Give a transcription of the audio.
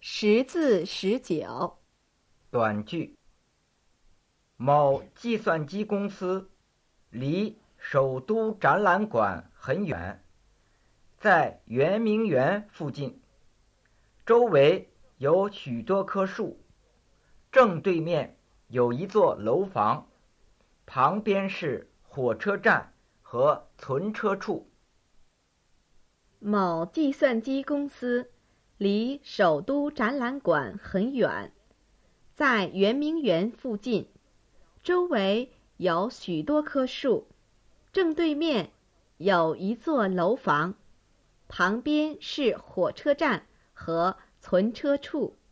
10字19。 短句：某计算机公司离首都展览馆很远，在圆明园附近，周围有许多棵树，正对面有一座楼房，旁边是火车站和存车处。 某计算机公司离首都展览馆很远，在圆明园附近，周围有许多棵树，正对面有一座楼房，旁边是火车站和存车处。